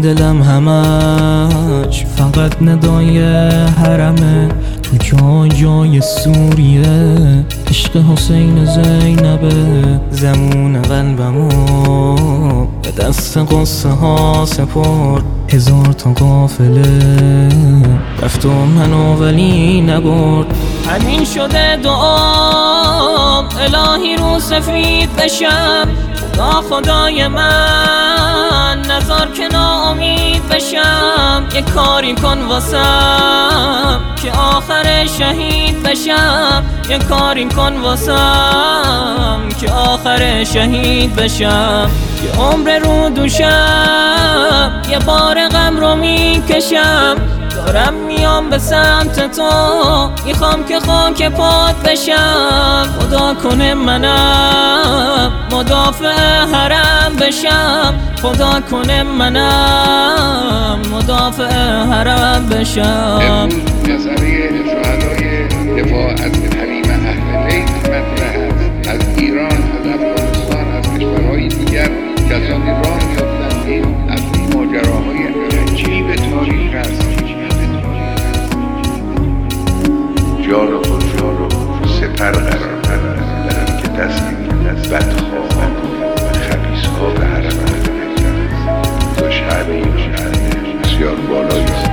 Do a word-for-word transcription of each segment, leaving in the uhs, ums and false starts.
دلم همش فقط ندای حرمه، تو جای جای سوریه عشق حسین زینبه. زمون قلبمو به دست قصه ها سپرد، هزار تا قافله رفت و منو ولی نبرد. همین شده دعام الهی رو سفید بشم، خدا خدای من نذار که ناامید بشم. یه کاری کن واسم که آخر شهید بشم، یه کاری کن واسم که آخر شهید بشم. یه عمر رو دوشم یه بار غم رو میکشم، دارم میام به سمت تو میخوام که خاک پات بشم. خدا کنه منم مدافع حرم بشم، خدا کنه منم مدافع حرم بشم. امروز مسئله شهدای دفاع از حریم اهل بیت مطرح است. از ایران، از افغانستان، از کشورهای دیگر کسانی راه میافتند این از این ماجراهای عجیب تاریخ است. جان و خود جان و سپر قرار بدن که دستی بدخواه و خبیث‌ها به حرم اهل بیت است. تا شهر ایران بسیار بالایی است.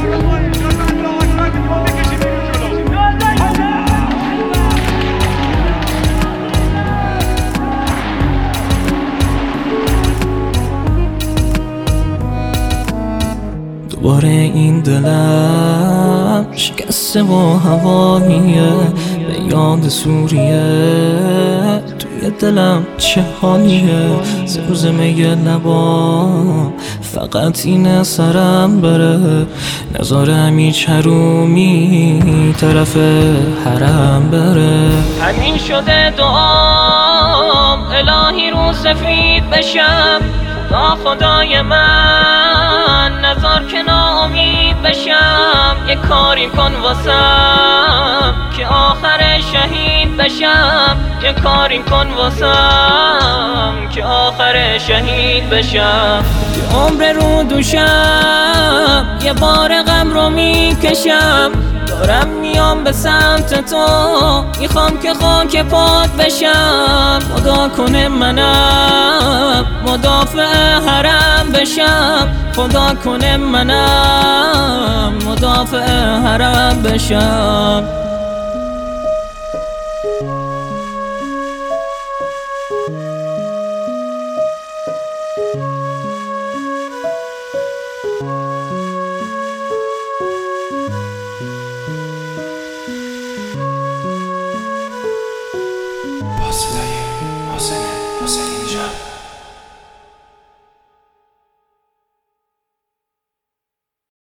دوباره این دلم شکسته و هواییه، به یاد سوریه توی دلم چه حالیه. زمزمه لبا فقط اینه سرم بره، نذارم هیچ حرومی طرف حرم بره. همین شده دعام الهی رو سفید بشم، خدا خدای من نذار که ناامید بشم. یه کاری کن واسم که آخر شهید بشم، یه کاری کن واسم که آخر شهید بشم. یه عمر رو دوشم یه بار غم رو میکشم، دارم میام به سمت تو میخوام که خاک پات بشم. خدا کنه منم مدافع حرم بشم، خدا کنه منم مدافع حرم بشم.